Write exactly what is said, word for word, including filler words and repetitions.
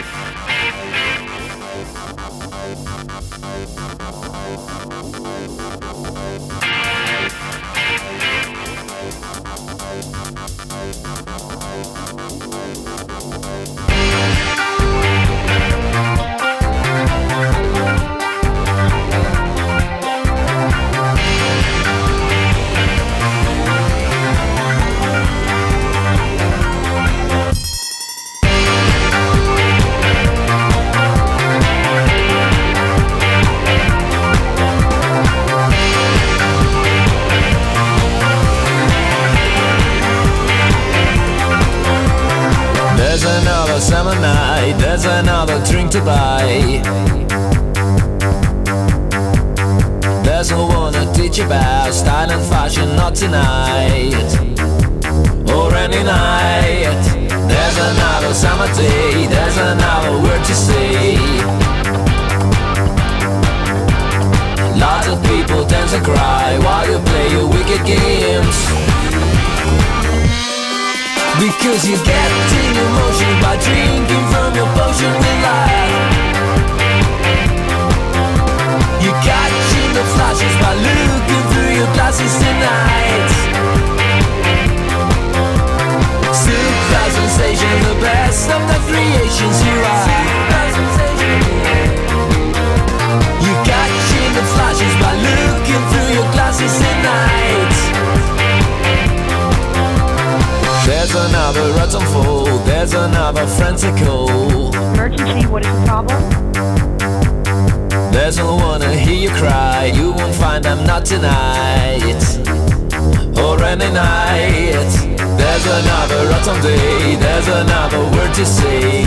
Summer night, there's another drink to buy. There's no one to teach about style and fashion, not tonight or any night. There's another summer day, there's another word to say. Lots of people dance and cry while you play your wicked games. Because you get in emotion by drinking from your potion in life. You catch in the flashes by looking through your glasses tonight. Super sensation, the best of the creations you are. You catch in the flashes by looking through your glasses tonight. There's another rotten fool, there's another frantical. Emergency, what is the problem? There's no one to hear you cry, you won't find them, not tonight or any night. There's another rotten day, there's another word to say.